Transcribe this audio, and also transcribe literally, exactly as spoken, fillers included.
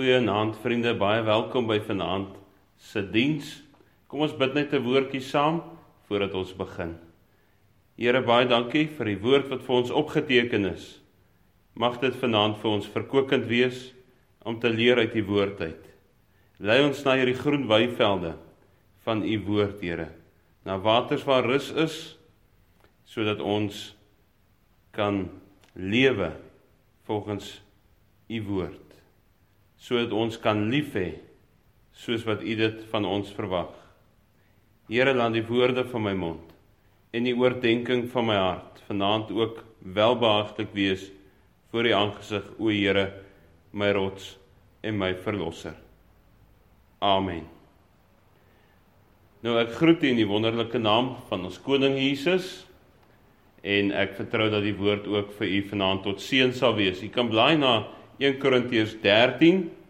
Goeienaand vriende, baie welkom by vanaand se diens. Kom ons bid net 'n woordjie saam voordat ons begin. Here, baie dankie vir die woord wat vir ons opgeteken is. Mag dit vanaand vir ons verkwikkend wees om te leer uit die woord uit. Lei ons na hierdie groen weivelde van u woord, Here, na waters waar rus is, sodat ons kan lewe volgens u woord, sodat ons kan lief hê, soos wat u dit van ons verwag. Here, laat die woorde van my mond en die oordeenking van my hart vanaand ook welbehaaglik wees voor die aangesig, o Here, my rots en my verlosser. Amen. Nou, ek groet u in die wonderlike naam van ons koning Jesus, en ek vertrou dat die woord ook vir u vanaand tot seën sal wees. U kan blaai na eerste Korintiërs dertien,